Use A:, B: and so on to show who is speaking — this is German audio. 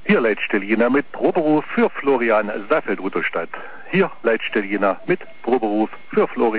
A: Hier Leitstelljena mit Proberuf für Florian Seifeld-Rudolstadt. Hier Leitstelljena mit Proberuf für Florian